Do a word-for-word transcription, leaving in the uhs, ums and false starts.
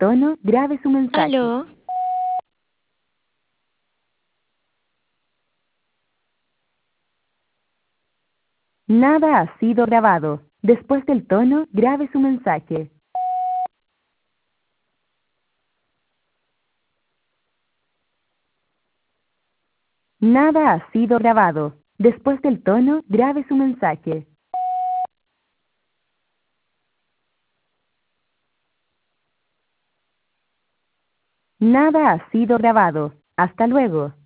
tono, grabe su mensaje. Aló. Nada ha sido grabado. Después del tono, grabe su mensaje. Nada ha sido grabado. Después del tono, grabe su mensaje. Nada ha sido grabado. Hasta luego.